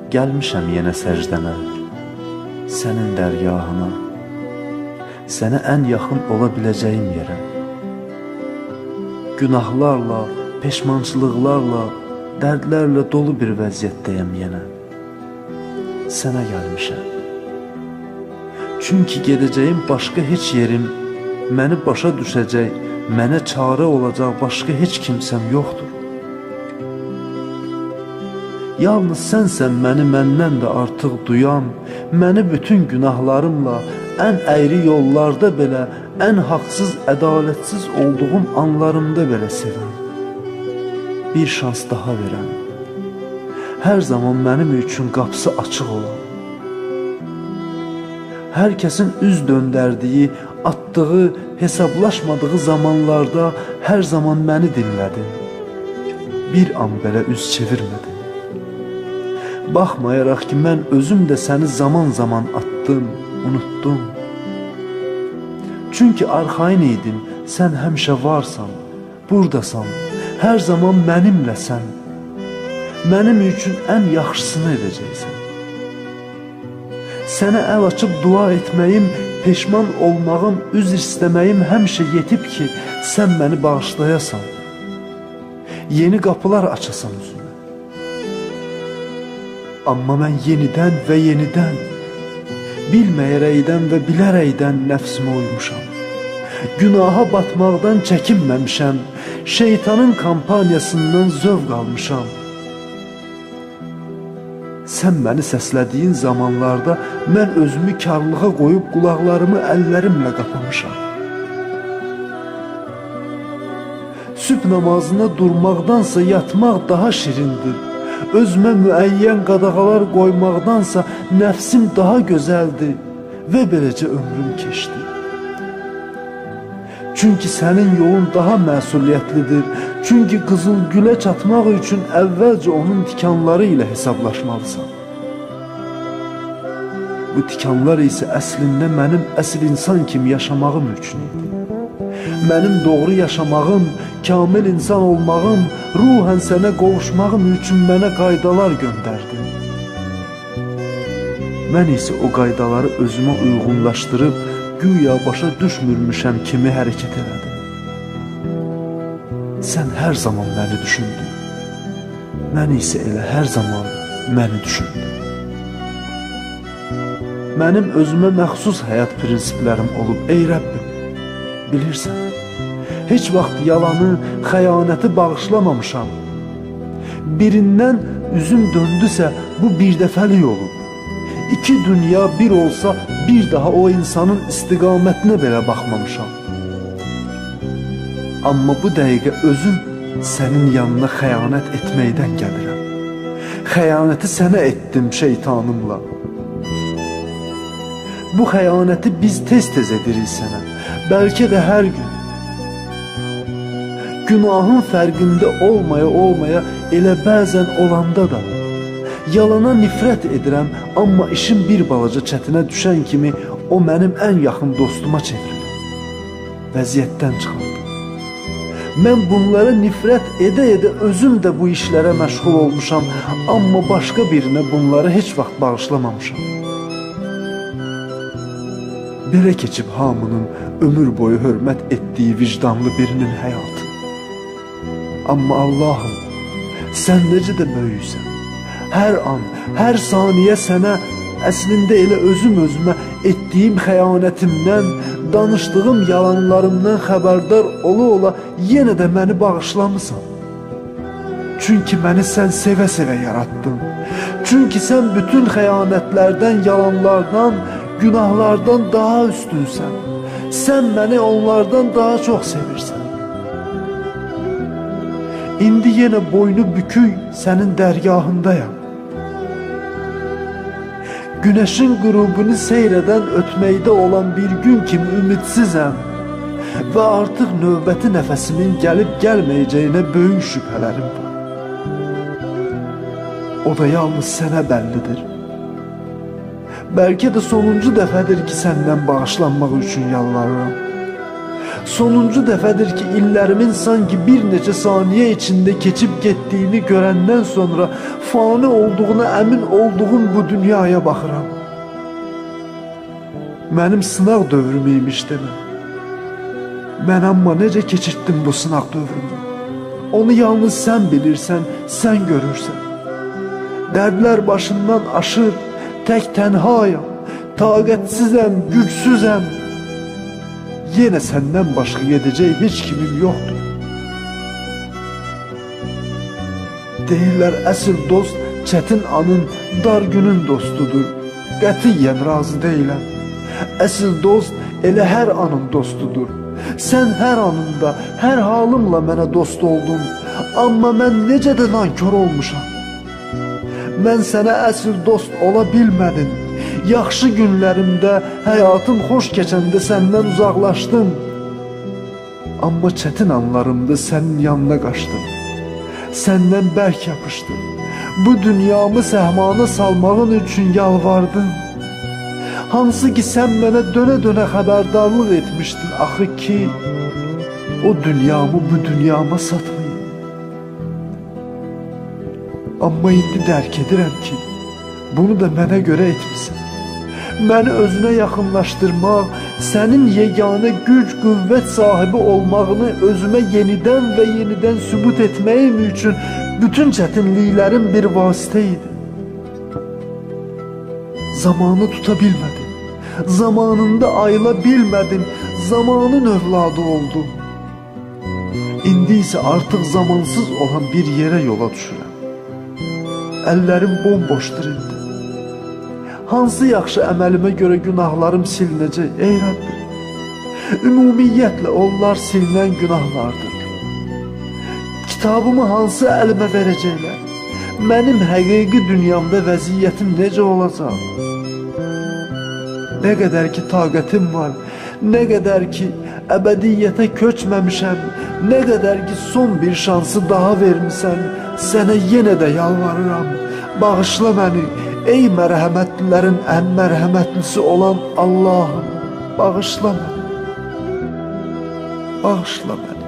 Gəlmişəm yenə səcdənə, sənin dərgahına, sənə ən yaxın ola biləcəyim yerə. Günahlarla, peşmançılıqlarla, dərdlərlə dolu bir vəziyyətdəyəm yenə. Sənə gəlmişəm. Çünki gedəcəyim başqa heç yerim, məni başa düşəcək, mənə çarə olacaq başqa heç kimsəm yoxdur. Yalnız sənsən məni məndən də artıq duyan, məni bütün günahlarımla, ən əyri yollarda belə, ən haqsız, ədalətsiz olduğum anlarımda belə sevən, bir şans daha verən, hər zaman mənim üçün qapısı açıq olan, hər kəsin üz döndərdiyi, atdığı, hesablaşmadığı zamanlarda hər zaman məni dinlədin, bir an belə üz çevirmədin. Baxmayaraq ki, mən özüm də səni zaman-zaman atdım, unutdum. Çünki arxayın idim, sən həmişə varsan, buradasan, hər zaman mənimləsən. Mənim üçün ən yaxşısını edəcəksən. Sənə əl açıb dua etməyim, peşman olmağım, üzr istəməyim həmişə yetib ki, sən məni bağışlayasan. Yeni qapılar açasan üzümə. Amma mən yenidən və yenidən, bilməyərəkdən və bilərəkdən nəfsimə uymuşam. Günaha batmaqdan çəkinməmişəm, şeytanın kampaniyasından zövq almışam. Sən məni səslədiyin zamanlarda mən özümü karlığa qoyub qulaqlarımı əllərimlə qapamışam. Sübh namazına durmaqdansa yatmaq daha şirindir. Özümə müəyyən qadağalar qoymaqdansa nəfsim daha gözəldir və beləcə ömrüm keçdi. Çünki sənin yolun daha məsuliyyətlidir. Çünki qızıl gülə çatmaq üçün əvvəlcə onun tikanları ilə hesablaşmalısan. Bu tikanlar isə əslində mənim əsl insan kimi yaşamağım üçün idi. Mənim doğru yaşamağım, kamil insan olmağım, ruhən sənə qovuşmağım üçün mənə qaydalar göndərdin. Mən isə o qaydaları özümə uyğunlaşdırıb, güya başa düşmürmüşəm kimi hərəkət elədim. Sən hər zaman məni düşündün. Mən isə elə hər zaman məni düşündüm. Mənim özümə məxsus həyat prinsiplərim olub, ey Rəbbim, bilirsən, heç vaxt yalanı, xəyanəti bağışlamamışam. Birindən üzüm döndüsə, bu bir dəfəlik olub. İki dünya bir olsa, bir daha o insanın istiqamətinə belə baxmamışam. Amma bu dəqiqə özüm sənin yanına xəyanət etməkdən gəlirəm. Xəyanəti sənə etdim şeytanımla. Bu xəyanəti biz tez-tez edirik sənə, bəlkə də hər gün. Günahın fərqində olmaya elə bəzən olanda da yalana nifrət edirəm, amma işim bir balaca çətinə düşən kimi o mənim ən yaxın dostuma çevrilir. Vəziyyətdən çıxardım. Mən bunlara nifrət edə-edə özüm də bu işlərə məşğul olmuşam, amma başqa birinə bunları heç vaxt bağışlamamışam. Belə keçib hamının ömür boyu hörmət etdiyi vicdanlı birinin həyatı. Amma Allahım, sən necə də böyüksən. Hər an, hər saniyə sənə əslində elə özümə etdiyim xəyanətimdən, danışdığım yalanlarımdan xəbərdar ola yenə də məni bağışlamısan. Çünki məni sən sevə-sevə yarattın. Çünki sən bütün xəyanətlərdən, yalanlardan, günahlardan daha üstünsən. Sən məni onlardan daha çox sevirsən. İndi yenə boynu bükük sənin dərgahındayam. Günəşin qürubunu seyr edən ötməkdə olan bir gün kimi ümidsizəm və artıq növbəti nəfəsimin gəlib gəlməyəcəyinə böyük şübhələrim var. O da yalnız sənə bəllidir. Bəlkə də sonuncu dəfədir ki, səndən bağışlanmaq üçün yalvarıram. Sonuncu dəfədir ki, illərimin sanki bir neçə saniyə içində keçib getdiyini görəndən sonra fani olduğuna əmin olduğum bu dünyaya baxıram. Mənim sınaq dövrüm imiş demə. Mən amma necə keçirtdim bu sınaq dövrümü? Onu yalnız sən bilirsən, sən görürsən. Dərdlər başından aşır, tək tənhayam, taqətsizəm, gücsüzəm. Yenə səndən başqa gedəcək heç kimim yoxdur. Deyirlər, əsl dost çətin anın, dar günün dostudur. Qətiyyən razı deyiləm. Əsl dost elə hər anın dostudur. Sən hər anında, hər halımla mənə dost oldun. Amma mən necə də nankor olmuşam. Mən sənə əsl dost ola bilmədim. Yaxşı günlərimdə, həyatım xoş keçəndə səndən uzaqlaşdım. Amma çətin anlarımda sənin yanına qaçdım. Səndən bərk yapışdım. Bu dünyamı səhmana salmağın üçün yalvardım. Hansı ki sən mənə dönə-dönə xəbərdarlıq etmişdin axı ki, o dünyamı bu dünyama satmayın. Amma indi dərk edirəm ki, bunu da mənə görə etmisən. Məni özünə yaxınlaşdırmaq, sənin yeganə güc, qüvvət sahibi olmağını özümə yenidən və yenidən sübut etməyim üçün bütün çətinliklərim bir vasitə idi. Zamanı tuta bilmədim, zamanında ayıla bilmədim, zamanın övladı oldum. İndi isə artıq zamansız olan bir yerə yola düşürəm. Əllərim bomboşdur indi. Hansı yaxşı əməlimə görə günahlarım silinəcək, ey Rəbbim? Ümumiyyətlə onlar silinən günahlardır. Kitabımı hansı əlimə verəcəklər? Mənim həqiqi dünyamda vəziyyətim necə olacaq? Nə qədər ki taqətim var, nə qədər ki əbədiyyətə köçməmişəm, nə qədər ki son bir şansı daha vermisən, sənə yenə də yalvarıram, bağışla məni. Ey mərhəmətlilərin ən mərhəmətlisi olan Allahım, bağışla məni. Bağışla məni.